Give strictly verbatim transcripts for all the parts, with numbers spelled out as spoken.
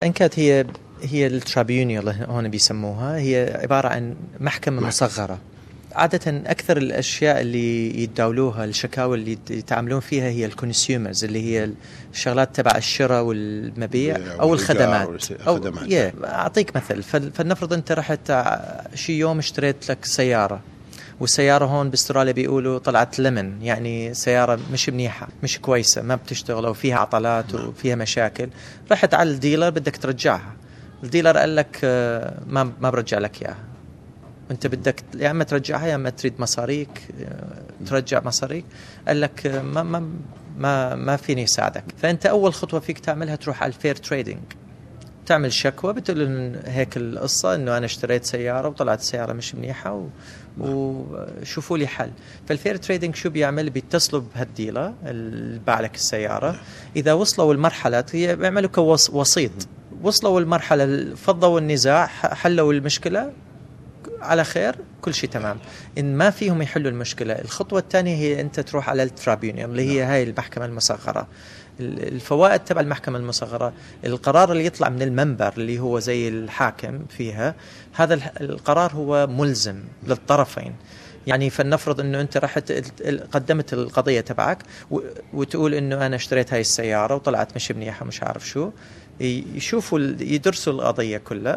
انكات هي هي الترابيونيال هون بيسموها، هي عبارة عن محكمة مصغرة. عادة أكثر الأشياء اللي يتداولوها، الشكاوى اللي يتعاملون فيها، هي الكونسيومرز، اللي هي الشغلات تبع الشراء والمبيع أو الخدمات. أو yeah. أعطيك مثل، فلنفرض أنت رحت شي يوم اشتريت لك سيارة، والسيارة هون باستراليا بيقولوا طلعت لمن، يعني سيارة مش منيحة، مش كويسة، ما بتشتغل أو فيها عطلات وفيها مشاكل. رحت على الديلر بدك ترجعها، الديلر قال لك ما ما برجع لك إياها، أنت بدك يا أما ترجعها يا أما تريد مصاريك، ترجع مصاريك. قال لك ما ما ما ما فيني أساعدك. فأنت أول خطوة فيك تعملها تروح على الفير تريدينج، تعمل شكوى، بتقول إن هيك القصة، إنه أنا اشتريت سيارة وطلعت السيارة مش منيحة و... وشوفوا لي حل. فالفير تريدينج شو بيعمل؟ بيتصلوا بهالديلة اللي باع لك السيارة، إذا وصلوا المرحلة هي بيعملوا كوسيط، وصلوا المرحلة فضوا النزاع، حلوا المشكلة على خير، كل شيء تمام. إن ما فيهم يحلوا المشكلة، الخطوة الثانية هي أنت تروح على الترابيونيوم اللي هي هاي المحكمة المصغرة. الفوائد تبع المحكمة المصغرة، القرار اللي يطلع من المنبر اللي هو زي الحاكم فيها، هذا القرار هو ملزم للطرفين. يعني فلنفرض انه انت رحت قدمت القضية تبعك وتقول انه انا اشتريت هاي السيارة وطلعت مش منيحة مش عارف شو، يشوفوا يدرسوا القضية كلها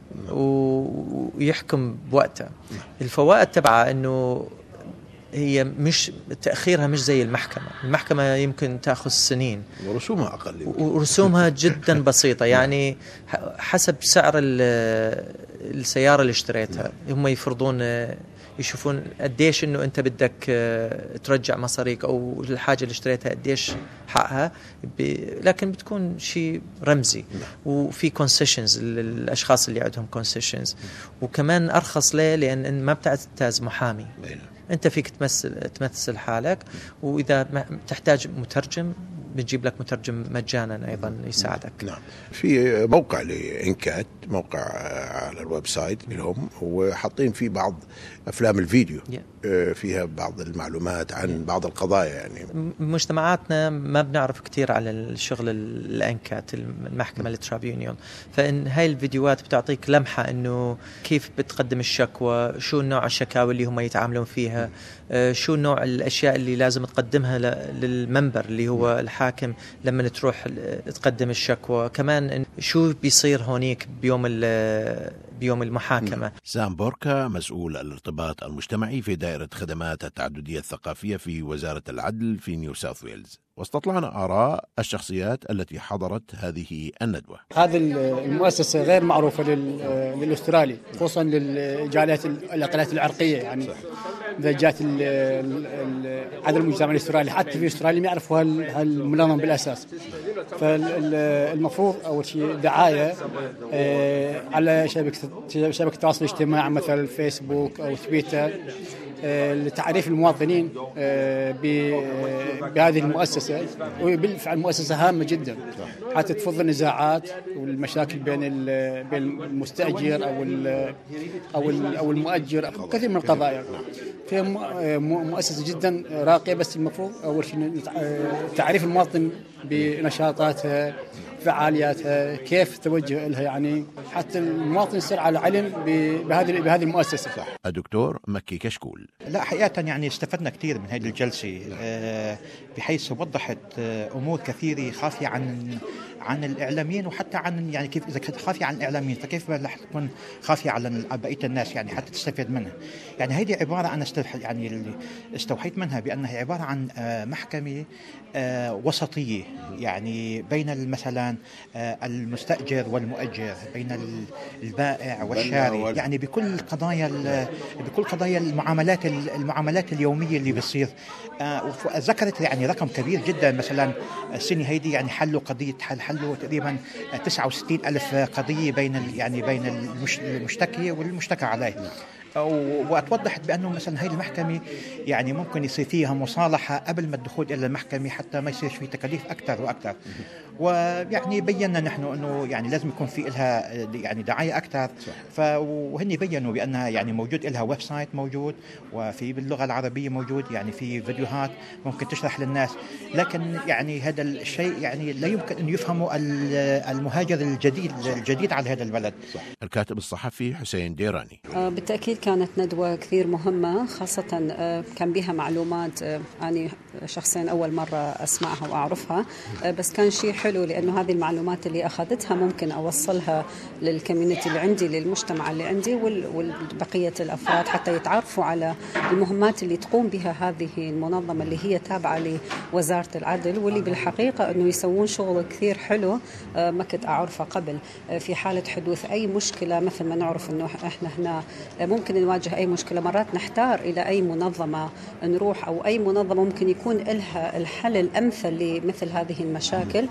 ويحكم بوقتها. الفوائد تبعها انه هي مش تأخيرها مش زي المحكمة، المحكمة يمكن تأخذ سنين ورسومها أقل، ورسومها جدا بسيطة، يعني حسب سعر السيارة اللي اشتريتها هم يفرضون، يشوفون قديش انه انت بدك ترجع مصاريك او الحاجة اللي اشتريتها قديش حقها، لكن بتكون شيء رمزي. وفي كونسيشنز للاشخاص اللي عندهم كونسيشنز، وكمان ارخص ليه؟ لان ما بتحتاج محامي، انت فيك تمثل تمثل حالك، واذا تحتاج مترجم بنجيب لك مترجم مجانا ايضا يساعدك. نعم. في موقع لإنكات، موقع على الويب سايت لهم، وحاطين فيه بعض افلام الفيديو yeah. فيها بعض المعلومات عن yeah. بعض القضايا. يعني مجتمعاتنا ما بنعرف كتير على الشغل الانكات، المحكمة الترابيونيون، فإن هاي الفيديوهات بتعطيك لمحة انه كيف بتقدم الشكوى، شو نوع الشكاوى اللي هم يتعاملون فيها، شو نوع الاشياء اللي لازم تقدمها للمنبر اللي هو الحاكم لما تروح تقدم الشكوى، كمان شو بيصير هونيك بيوم بيوم المحاكمة. سام بوركا مسؤول الارتباط المجتمعي في دائرة خدمات التعددية الثقافية في وزارة العدل في نيو ساوث ويلز، واستطلعنا آراء الشخصيات التي حضرت هذه الندوة. هذه المؤسسة غير معروفة للأسترالي، خصوصا للجاليات الأقليات العرقية. يعني إذا جات عدد المجتمع الأسترالي حتى في أستراليا ما يعرفوا هالمنظمة بالأساس. فالمفروض أول شيء دعاية على شبكة شبكة التواصل الاجتماعي مثل فيسبوك أو تويتر لتعريف المواطنين بهذه المؤسسة. وبالفعل مؤسسة هامة جدا حتى تفض النزاعات والمشاكل بين بين المستأجر أو أو أو المؤجر، كثير من القضايا. في مؤسسة جدا راقية، بس المفروض أول شيء تعريف المواطن بنشاطاتها، فعالياتها، كيف توجه لها، يعني حتى المواطن يصير على علم بهذه بهذه المؤسسة. الدكتور مكي كشكول: لا حقيقة يعني استفدنا كثير من هذه الجلسة، بحيث وضحت أمور كثيرة خافية عن عن الإعلاميين، وحتى عن يعني كيف إذا كانت خافية عن الإعلاميين فكيف رح تكون خافية على بقية الناس، يعني حتى تستفيد منها. يعني هذه عبارة أنا يعني اللي استوحيت منها بأنها عبارة عن محكمة وسطية، يعني بين مثلا المستأجر والمؤجر، بين البائع والشاري، يعني بكل قضايا بكل قضايا المعاملات المعاملات اليومية اللي بتصير. ذكرت يعني رقم كبير جدا، مثلا السنة هيدي يعني حلوا قضية حل حلوا تقريبا تسعة وستين ألف قضية بين يعني بين المشتكي والمشتكى عليه. وتوضحت بأنه مثلا هاي المحكمة يعني ممكن يصير فيها مصالحة قبل ما الدخول إلى المحكمة حتى ما يصير في تكاليف أكثر وأكثر. ويعني بينا نحن أنه يعني لازم يكون في لها يعني دعاية أكثر. فهن بيّنوا بأنها يعني موجود لها ويب سايت موجود، وفي باللغة العربية موجود، يعني في فيديوهات ممكن تشرح للناس. لكن يعني هذا الشيء يعني لا يمكن أن يفهمه المهاجر الجديد الجديد على هذا البلد. الكاتب الصحفي حسين ديراني: بالتأكيد كانت ندوة كثير مهمة، خاصة كان بها معلومات أنا شخصيا أول مرة أسمعها وأعرفها، بس كان شيء حلو لأنه هذه المعلومات اللي أخذتها ممكن أوصلها للكوميونتي اللي عندي، للمجتمع اللي عندي والبقية الأفراد، حتى يتعرفوا على المهمات اللي تقوم بها هذه المنظمة اللي هي تابعة لوزارة العدل، واللي بالحقيقة أنه يسوون شغل كثير حلو ما كنت أعرفه قبل. في حالة حدوث أي مشكلة، مثل ما نعرف أنه إحنا هنا ممكن نواجه أي مشكلة، مرات نحتار إلى أي منظمة نروح أو أي منظمة ممكن يكون لها الحل الأمثل لمثل هذه المشاكل.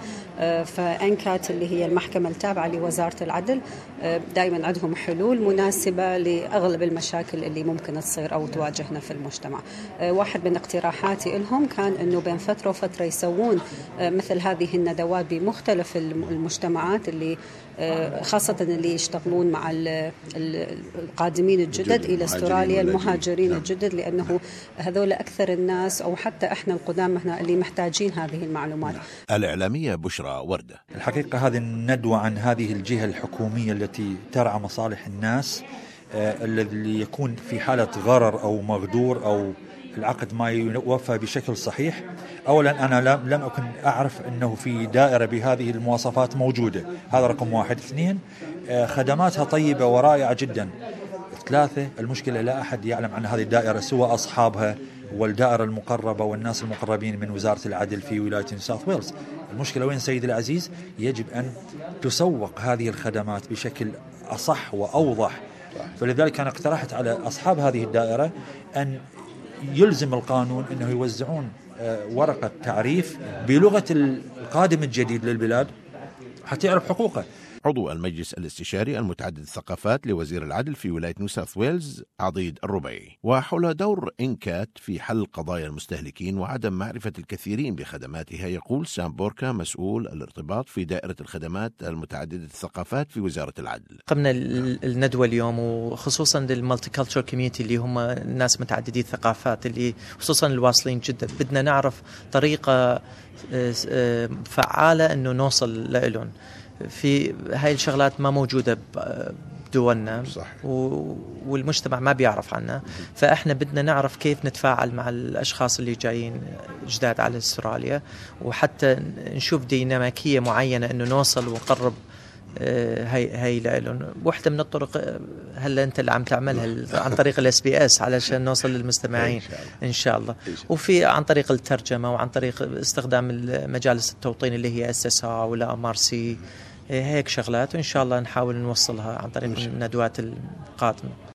فأنكات اللي هي المحكمة التابعة لوزارة العدل دائما عندهم حلول مناسبة لأغلب المشاكل اللي ممكن تصير أو تواجهنا في المجتمع. واحد من اقتراحاتي لهم كان أنه بين فترة وفترة يسوون مثل هذه الندوات بمختلف المجتمعات، اللي خاصة اللي يشتغلون مع القادمين الجدد إلى استراليا، المهاجرين الجدد، لأنه هذول أكثر الناس أو حتى إحنا القدامى هنا اللي محتاجين هذه المعلومات. الإعلامية بشرى وردة: الحقيقة هذه الندوة عن هذه الجهة الحكومية التي ترعى مصالح الناس، الذي يكون في حالة غرر أو مغدور أو العقد ما يوفى بشكل صحيح. أولا أنا لم أكن أعرف أنه في دائرة بهذه المواصفات موجودة، هذا رقم واحد. اثنين، خدماتها طيبة ورائعة جدا. ثلاثة، المشكلة لا أحد يعلم عن هذه الدائرة سوى أصحابها والدائرة المقربة والناس المقربين من وزارة العدل في ولاية نيو ساوث ويلز. المشكلة وين سيد العزيز؟ يجب أن تسوق هذه الخدمات بشكل أصح وأوضح. فلذلك أنا اقترحت على أصحاب هذه الدائرة أن يلزم القانون أنه يوزعون ورقة تعريف بلغة القادم الجديد للبلاد حتى يعرف حقوقه. عضو المجلس الاستشاري المتعدد الثقافات لوزير العدل في ولاية نيو ساوث ويلز عضيد الربيعي، وحول دور إنكات في حل قضايا المستهلكين وعدم معرفة الكثيرين بخدماتها، يقول سام بوركا مسؤول الارتباط في دائرة الخدمات المتعددة الثقافات في وزارة العدل: قمنا الندوة اليوم وخصوصا للمالتي كلتشر كوميونتي اللي هم الناس متعددي الثقافات، اللي خصوصا الواصلين جدا، بدنا نعرف طريقة فعالة انه نوصل لهم. في هاي الشغلات ما موجودة بدولنا والمجتمع ما بيعرف عنها، فإحنا بدنا نعرف كيف نتفاعل مع الأشخاص اللي جايين جداد على استراليا، وحتى نشوف ديناميكية معينة إنه نوصل ونقرب هاي هاي لهم. واحدة من الطرق هلا أنت اللي عم تعملها عن طريق الاس بي اس علشان نوصل للمستمعين إن شاء الله، وفي عن طريق الترجمة وعن طريق استخدام مجالس التوطين اللي هي اس اس ا ولا ام ار سي، هيك شغلات، وإن شاء الله نحاول نوصلها عن طريق الندوات القادمة.